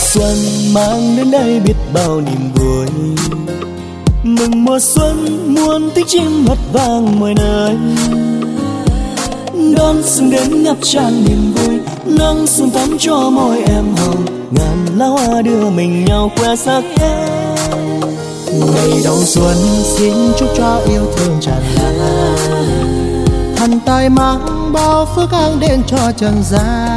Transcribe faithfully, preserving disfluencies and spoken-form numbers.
xuân mang đến đây biết bao niềm vui, mừng mùa xuân muôn tiếng chim hót vang mọi nơi. Đón xuân đến ngập tràn niềm vui, nắng xuân tắm cho môi em hồng, ngàn lá hoa đưa mình nhau khoe sắc em. Ngày đầu xuân xin chúc cho yêu thương tràn lan, thần tài mang bao phước an đến cho trần gian.